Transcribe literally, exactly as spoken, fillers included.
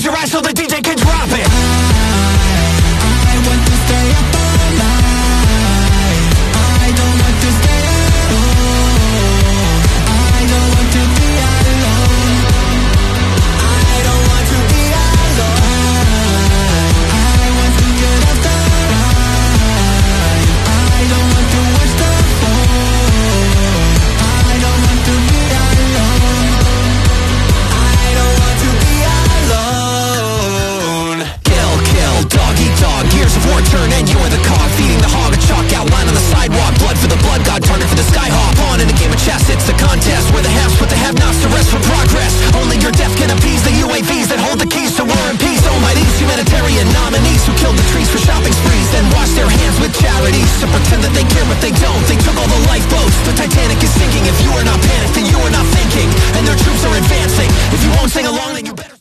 close your eyes so the D J can drop it. I want to stay up all night. I don't want to stay alone. I don't want to be alone. I don't want to be alone. I want to get off the line. I don't want to watch the fall. I don't want to be alone. I don't want to be alone. Kill, kill, dog eat dog. Gears of war turn and you're the cog. Feeding the hog, a chalk outline on the sidewalk. Blood for the blood god, target for the sky. Hop on in a game of chess, it's the contest where the haves put the have-nots to rest for progress. Only your death can appease the U A Vs that hold the keys to war and peace. Oh my, these humanitarian nominees who killed the trees for shopping sprees, then wash their hands with charities to pretend that they care but they